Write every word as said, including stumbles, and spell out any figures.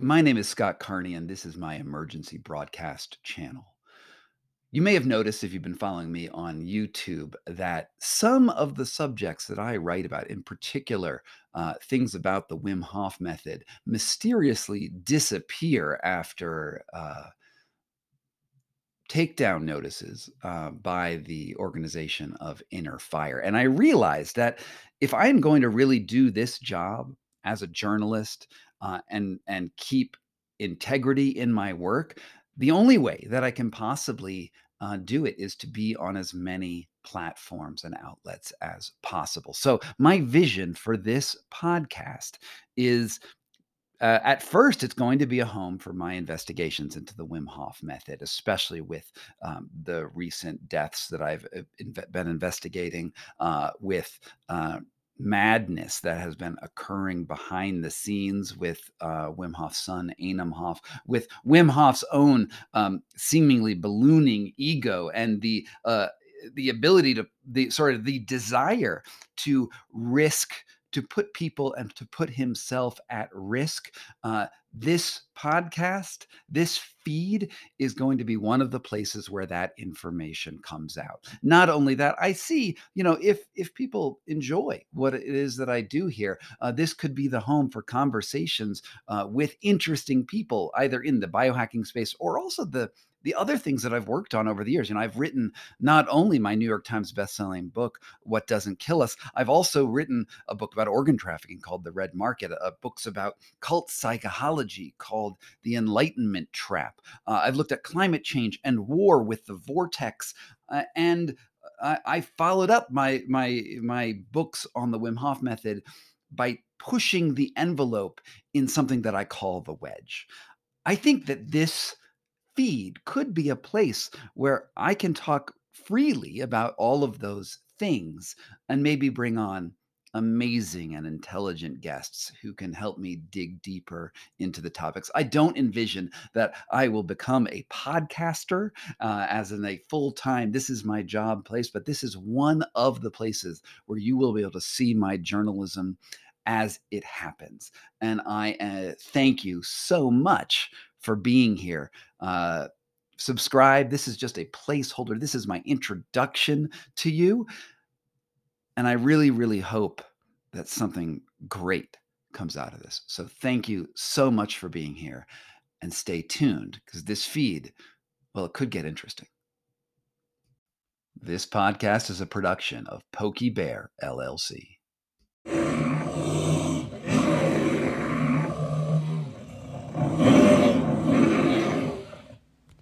My name is Scott Carney, and this is my emergency broadcast channel. You may have noticed if you've been following me on YouTube that some of the subjects that I write about, in particular, uh, things about the Wim Hof method, mysteriously disappear after uh, takedown notices uh, by the organization of Inner Fire. And I realized that if I'm going to really do this job as a journalist uh, and and keep integrity in my work, the only way that I can possibly uh, do it is to be on as many platforms and outlets as possible. So my vision for this podcast is uh, at first, it's going to be a home for my investigations into the Wim Hof method, especially with um, the recent deaths that I've uh, inve- been investigating, uh, with uh, madness that has been occurring behind the scenes with uh, Wim Hof's son, Einam Hof, with Wim Hof's own um, seemingly ballooning ego and the uh, the ability to the sort of the desire to risk to put people and to put himself at risk. Uh, this podcast, this feed is going to be one of the places where that information comes out. Not only that, I see, you know, if if people enjoy what it is that I do here, uh, this could be the home for conversations uh, with interesting people, either in the biohacking space or also the the other things that I've worked on over the years. You know, I've written not only my New York Times bestselling book, What Doesn't Kill Us, I've also written a book about organ trafficking called The Red Market, uh, books about cult psychology called The Enlightenment Trap. Uh, I've looked at climate change and war with the vortex, uh, and I, I followed up my my my books on the Wim Hof method by pushing the envelope in something that I call the wedge. I think that this feed could be a place where I can talk freely about all of those things and maybe bring on amazing and intelligent guests who can help me dig deeper into the topics. I don't envision that I will become a podcaster uh, as in a full time, this is my job place, but this is one of the places where you will be able to see my journalism as it happens. And I uh, thank you so much for being here. Uh, subscribe. This is just a placeholder. This is my introduction to you. And I really, really hope that something great comes out of this. So thank you so much for being here and stay tuned because this feed, well, it could get interesting. This podcast is a production of Pokey Bear, L L C.